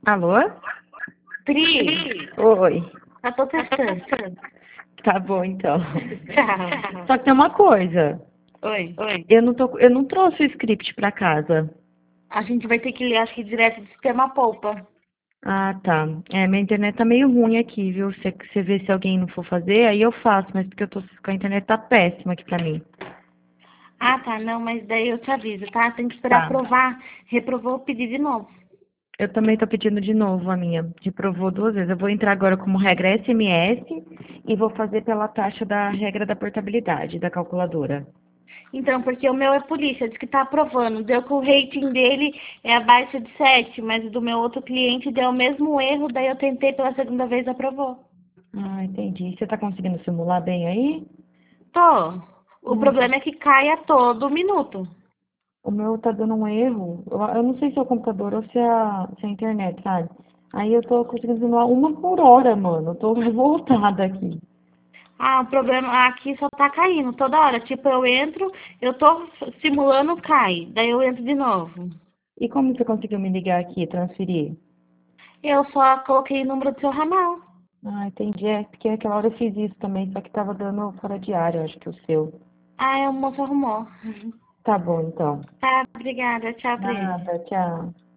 Alô? Pri, Oi. eu tô testando. Tá bom, então. Tchau. Só que tem uma coisa. Oi. Eu não trouxe o script pra casa. A gente vai ter que ler, acho que direto do sistema polpa. Ah, tá. Minha internet tá meio ruim aqui, viu? Você vê se alguém não for fazer, aí eu faço, mas porque eu tô com a internet tá péssima aqui pra mim. Ah, tá, não, mas daí eu te aviso, tá? Tem que esperar Tá. aprovar. Reprovou, eu pedir de novo. Eu também tô pedindo de novo a minha. Reprovou 2 vezes. Eu vou entrar agora como regra SMS e vou fazer pela taxa da regra da portabilidade da calculadora. Então, porque o meu é polícia, diz que tá aprovando. Deu que o rating dele é abaixo de 7, mas o do meu outro cliente deu o mesmo erro, daí eu tentei pela segunda vez, aprovou. Ah, entendi. Você tá conseguindo simular bem aí? Tô. O Nossa, problema é que cai a todo minuto. o meu tá dando um erro. Eu não sei se é o computador ou se é a internet, sabe? Aí eu tô conseguindo simular 1 por hora, mano. Eu tô revoltada aqui. Ah, o problema aqui só tá caindo toda hora. Tipo, eu entro, eu tô simulando, cai. Daí eu entro de novo. E como você conseguiu me ligar aqui, transferir? Eu só coloquei o número do seu ramal. Ah, entendi. É porque aquela hora eu fiz isso também, só que tava dando fora de área, acho que o seu. Ah, o moço arrumou. Tá bom, então. Tá, obrigada. Tchau, Pri. Nada, tchau.